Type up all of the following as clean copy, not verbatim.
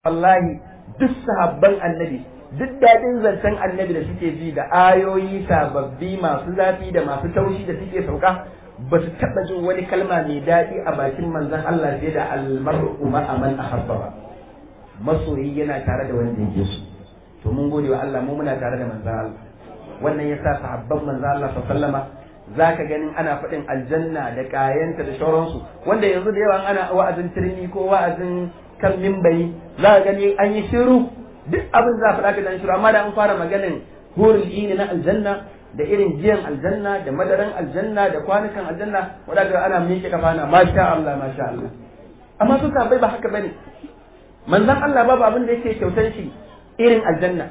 wallahi duk sahabban annabi duk daɗin zancen annabi da suke ji da ayoyi sababbi masu zafi da masu taushi da suke sauka ba su taɓa jin wani kalma mai daɗi a bakin manzon Allah sai da almar'u ma'a man ahabba ba. Masoyi yana tare da wanda yake so. To mun gode wa Allah mu muna tare da manzon Allah. Wannan yasa sahabban manzon Allah sallama zaka ganin ana faɗin aljanna da kayanta da shauransu wanda yanzu da yawa ana wa'azin turmi ko wa'azin kan mimbari za ka gani an yi shiru duk abin za a faɗa ka dan shiru amma da an fara maganin hurul ini na aljanna da irin jiyan aljanna da madaran aljanna da kwanukan aljanna wadanda ana miƙe kafa na masha Allah masha Allah amma su bai ba haka bane manzon Allah babu abin da yake kyautar shi irin aljanna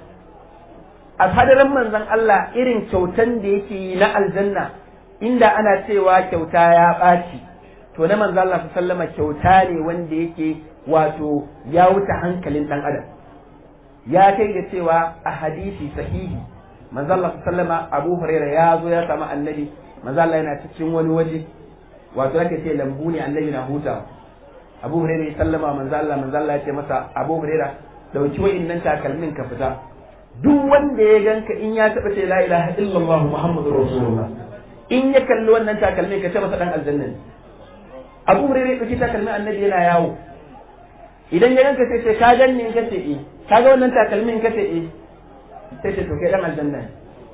a hadarin manzon Allah irin kyautan da yake yi na aljanna inda ana cewa kyauta ya ɓaci to na manzon Allah sallama kyauta ne wanda yake wato ya wuce hankalin dan adam ya kai da cewa a hadisi sahihi manzo Allah sallama Abu Hurairah ya zo ya samu annabi manzo Allah yana cikin wani waje wato yake ce lambu ne annabi na huta Abu Hurairah ya sallama manzo Allah ya ce masa Abu Hurairah dauki wa'innan takalmin ka fita duk wanda ya ganka in ya taba ce la ilaha illallah muhammadur rasulullah in ya kalli wannan takalmin ka ce masa dan aljanna Abu Hurairah ya dauki takalmin annabi yana yawo idan ya ganka sai ce ka ganni in kace eh ka ga wannan takalmin in kace eh sai ce to kai dan aljanna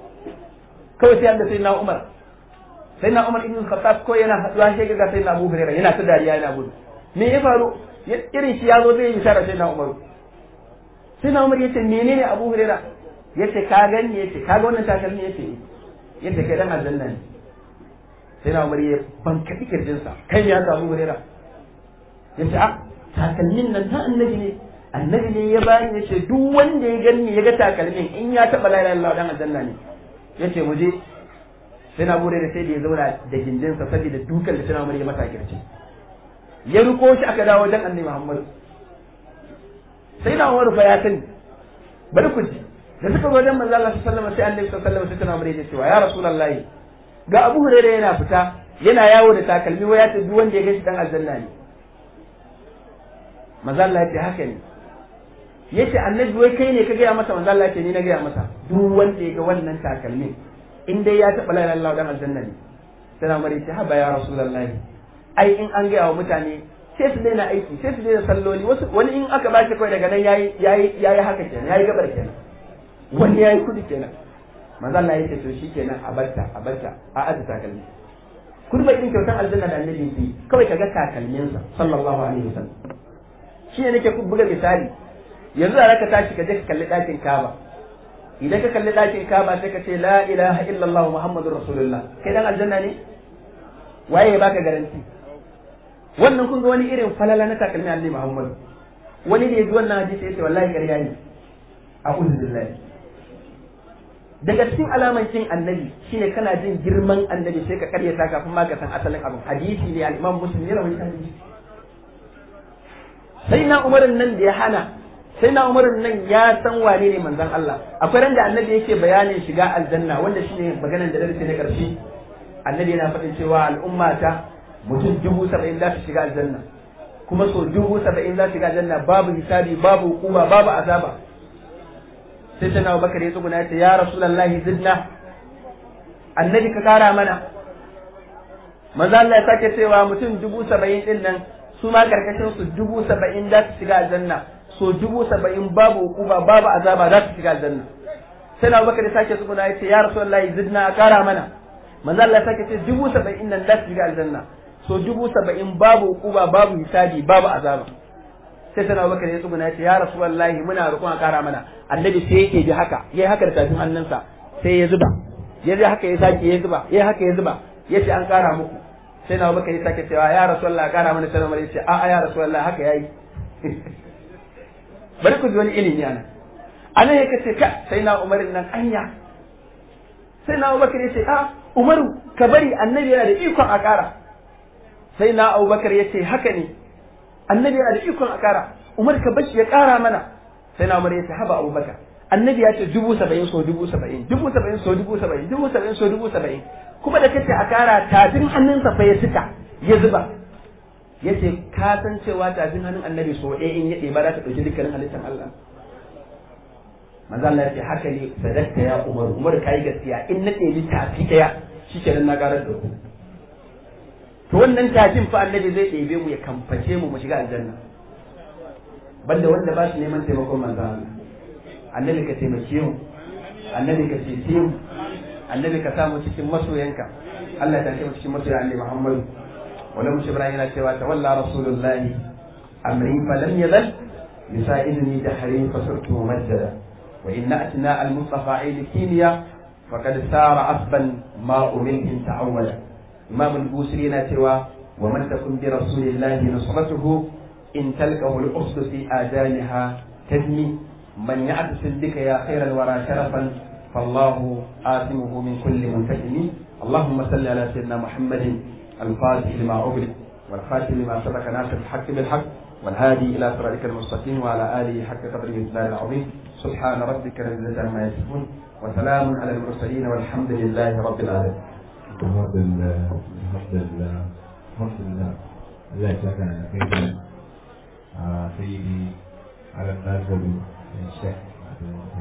kawai sai Allah sai na Umar ibn Khattab ko yana haduwa sai ga sai na Abu Hurairah yana ta dariya yana gudu me ya faru irin shi yazo zai yi shara sai na Umar yace menene Abu Hurairah yace ka ganni yace ka ga wannan takalmin yace kai dan aljanna ne sai na Umar ya banka kirjin sa kai ya ga Abu Hurairah yace takalmin nan ta annabi ne ya bani yace duk wanda ya ganni ya ga takalmin in ya taba la ilaha illallah dan aljanna ne yace mu je sai na bude da sai da ya zauna da gindin sa saboda dukan da tana mure mata kirci ya ruko shi aka dawo dan annabi Muhammad sai na Umar fa ya sani bari ku ji da suka zo dan manzo Allah sallallahu alaihi wasallam sai annabi sallallahu alaihi wasallam sai tana mure ya cewa ya rasulullahi ga Abu Hurairah yana fita yana yawo da takalmi wai ya ce duk wanda ya ga shi dan aljanna ne manzo Allah ya ce haka ne yace annabi wai kai ne ka gaya masa manzo Allah ya ce ni na gaya masa duk wanda ya ga wannan takalmin in dai ya taɓa la ilaha illallah dan aljanna ne sai Umar ya ce haba ya rasulullahi ai in an gaya wa mutane sai su daina aiki sai su daina salloli wani in aka ba shi kai daga nan yayi haka kenan yayi gabar kenan wani yayi kudi kenan manzo Allah ya ce to shikenan a barta a azu takalmi kurba irin kyautan aljanna da annabi yi kawai kaga takalminsa sallallahu alaihi wasallam shi ne nake buga misali yanzu da ka tashi ka je ka kalli ɗakin Kaaba idan ka kalli ɗakin Kaaba sai ka ce la ilaha illallah muhammadur rasulullah kai dan aljanna ne waye ya baka garanti wannan kun ga wani irin falala na takalmin annabi Muhammad wani da ya ji wannan hadisi ya ce wallahi ƙarya ne a'udhu billahi daga cikin alaman cin annabi shine kana jin girman annabi sai ka karyata kafin ma ka san asalin abin hadisi ne al-Imam Muslim ya rawaita hadisi sai na umarin nan da ya hana sai na umarin nan ya san wane ne manzon Allah akwai ran da annabi yake bayanin shiga aljanna wanda shine maganar da darasi na karshe annabi yana faɗin cewa al'ummata mutum 70,000 za su shiga aljanna kuma so 70,000 za su shiga aljanna babu hisabi babu hukuma babu azaba sai sai na Abubakar ya tsuguna ya ce ya rasulullahi zidna annabi ka kara mana manzo Allah ya sake cewa mutum 70,000 din nan su ma karkashin su 70,000 za su shiga aljanna so 70,000 babu hukuma babu azaba za su shiga aljanna sai na Abubakar ya sake tsuguna ya ce ya rasulullahi zidna a kara mana manzo Allah ya sake ce 70,000 nan za su shiga aljanna so 70,000 babu hukuma babu hisabi babu azaba sai sai na Abubakar ya tsuguna ya ce ya rasulullahi muna roƙon a kara mana annabi sai yake ji haka yayi haka da tafin hannunsa sai ya zuba yayi haka ya sake ya zuba yayi haka ya zuba yace an kara muku sai na Abubakar ya sake cewa ya rasulullahi kara mana sai Umar ya ce a'a ya rasulullahi haka yayi bari ku ji wani ilimi anan yake ce ka sai na Umar nan anya sai na Abubakar ya ce Umaru ka bari annabi yana da ikon a kara sai na Abubakar ya ce haka ne annabi yana da ikon a kara Umar ka bashi ya kara mana sai na Umar ya ce haba Abubakar annabi ya ce 70,000 so 70,000 70,000 so 70,000 70,000 so 70,000 kuma da kace a kara tafin hannunsa fa ya cika ya zuba yace ka san cewa tafin hannun annabi so ɗaya in ya ɗeba za ta ɗauki dukkanin halittar Allah manzo Allah ya ce haka ne sadaqta ya Umar kai gaskiya in na ɗebi tafi ɗaya shikenan na ƙarar da ku to wannan tafin fa annabi zai ɗebe mu ya kamface mu mu shiga aljanna banda wanda ba shi neman taimakon manzo Allah annabi ka taimake mu annabi ka cece mu annabi ka samu cikin masoyanka Allah ta kai mu cikin masoyan annabi Muhammad wala mushi Ibrahim yana cewa tawalla rasulullahi amri fa lam yazal yusaidni jahri fa surtu mumajjada wa inna atna al mustafa aid kimiya faqad sara asban ma umilhin ta'awwala imam al-busiri yana cewa wa man takun bi rasulillahi nusratuhu in talqahu al-usdu fi adaniha tadmi man ya'tasil bika ya khayra al-wara sharafan fallahu asimuhu min kulli muntajimi اللهم صل على سيدنا محمد الفاتح لما أغلق والخاتم لما سبق ناصر الحق بالحق والهادي إلى صراطك المستقيم وعلى آله حق قدره الجلال العظيم سبحان ربك رب العزة عما يصفون وسلام على المرسلين والحمد لله رب العالمين. الحمد لله الحمد لله الحمد لله. الله يجزاك خيرا سيدي على الناس الشيخ